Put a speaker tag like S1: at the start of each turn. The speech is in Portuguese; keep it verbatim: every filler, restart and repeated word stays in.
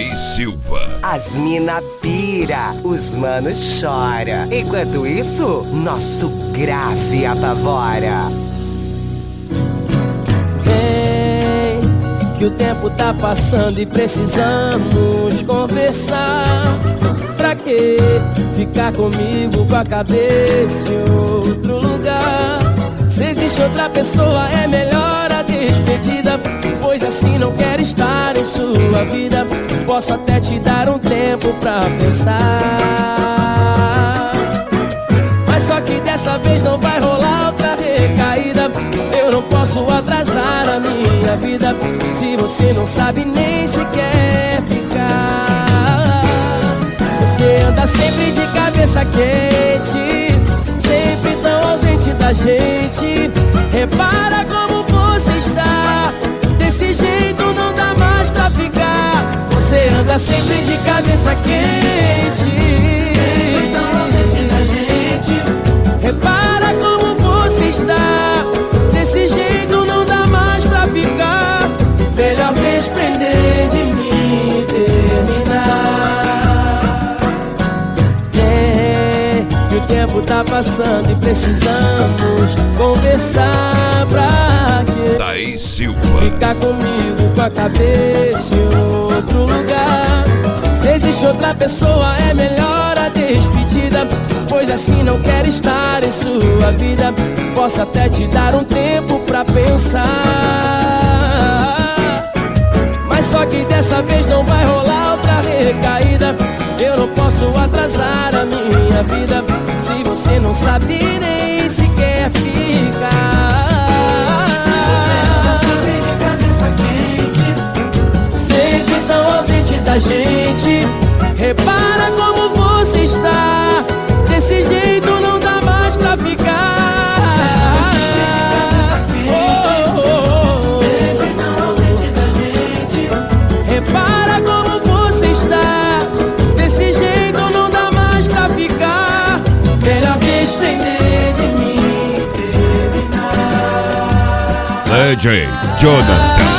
S1: Thaís Silva.
S2: As mina pira, os manos chora. Enquanto isso, nosso grave apavora.
S3: Vem, que o tempo tá passando e precisamos conversar. Pra que ficar comigo com a cabeça em outro lugar? Se existe outra pessoa é melhor a despedida, pois assim não quero estar em sua vida. Posso até te dar um tempo pra pensar, mas só que dessa vez não vai rolar outra recaída. Eu não posso atrasar a minha vida se você não sabe nem se quer ficar. Você anda sempre de cabeça quente, sempre tão ausente da gente. Repara como você está, desse jeito não dá mais pra ficar. Você anda sempre de cabeça quente, sempre tão ausente da gente. Repara como você está, desse jeito não dá mais pra ficar. Melhor desprender de mim e terminar. É, que o tempo tá passando e precisamos conversar. Pra quê?
S1: Thaís Silva.
S3: Ficar comigo com a cabeça em outro lugar. Se existe outra pessoa é melhor a despedida, pois assim não quero estar em sua vida. Posso até te dar um tempo pra pensar, mas só que dessa vez não vai rolar outra recaída. Eu não posso atrasar a minha vida se você não sabe nem se quer ficar. Você anda sempre de cabeça quente, sempre tão ausente da gente. Repara como você está, desse jeito não dá mais pra ficar. Você anda sempre de cabeça quente, oh, oh, oh. Sempre tão ausente da gente. Repara como você está, desse jeito não dá mais pra ficar. Melhor desprender de mim e terminar.
S1: D J Jonathan.